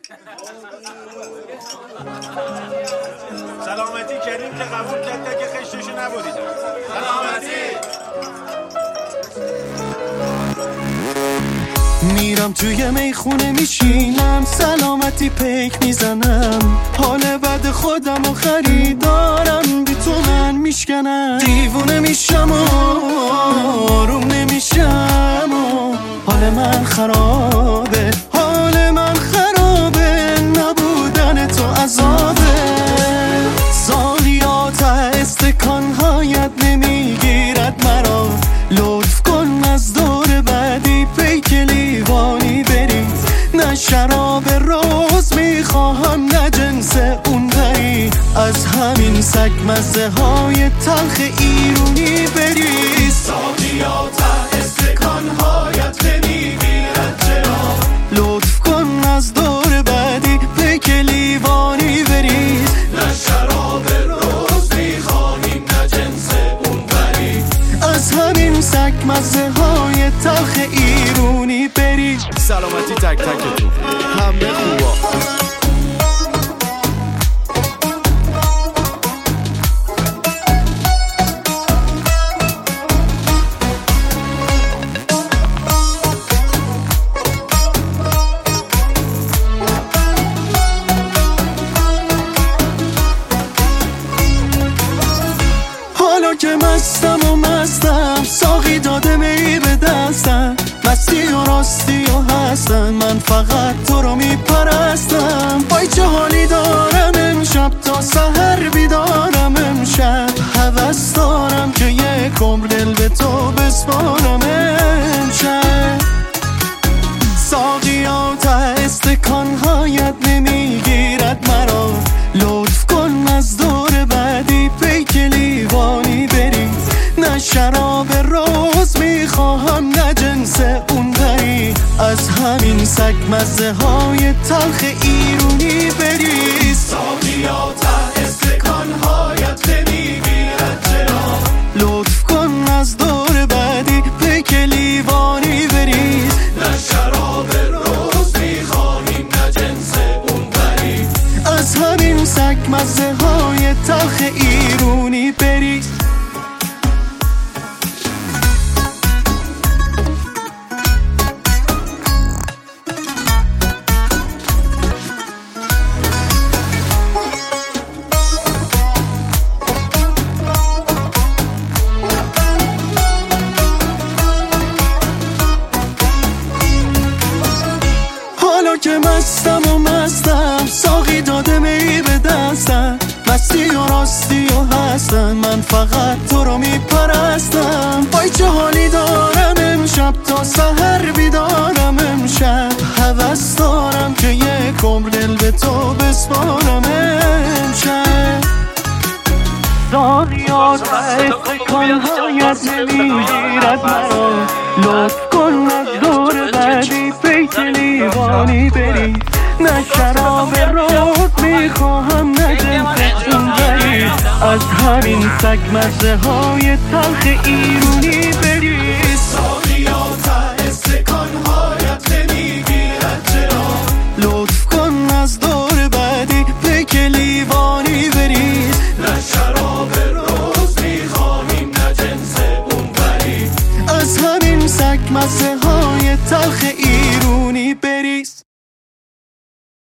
سلامتی کریم که قبول کرده که خشتشو نبریدم. سلامتی. میرم توی میخونه میشینم، سلامتی پیک میزنم، حال بد خودم و خریدارم بی تو من میشکنم. دیوونه میشم و آروم نمیشم و حال من خرابه، حال من خرابه، نبودن تو عذابه. سالیات استکانهایت نمیگیرد مرا، لطف کن از دور بعدی پیک لیوانی بری. نه شراب روز میخواهم نه جنس اون بری، از همین سگ مزه های تلخ ایرونی بری. سالیات استکانهایت نمیگیرد چرا، لطف کن از دور بعدی پیک لیوانی بری. نه شراب روز میخواهیم نه جنس اون بری، از همین سگ مزه های تلخ ایرونی بری. سلامتی تک تکتون، همه خوبا. حالا که مستم ساقی داده می به دستم، مستی و راستی و هستم، من فقط تو رو میپرستم. وای چه حالی دارم امشب، تا سحر بیدارم امشب، هوس دارم که یک عمر دل به تو بسپارم امشب. ساقیات استکانهایت نمیگیرد مرا، لطف کن از دور بعدی پیک لیوانی بری. نه شراب روز میخواهم نه جنس اون بری، از همین سگ مزه های تلخ ایرونی بری. ساقیات استکانهایت نمیگیرد چرا، لطف کن از دور بعدی پیک لیوانی بری. نه شراب روز میخواهیم نه جنس اون بری، از همین سگ مزه های تلخ ایرونی بری. حالا که مستم ساقی داده می به دستم، مستی و راستی و هستم، من فقط تو رو میپرستم. وای چه حالی دارم امشب، تا سحر بیدارم امشب، هوس دارم که یک عمر دل به تو بسپارم امشب. ساقیات استکانهایت نمیگیرد مرا، لطف کن از دور بعدی پیک لیوانی بری. نه شراب روز میخواهم نه جنس اون بری، از همین سگ مزه های تلخ ایرونی بری.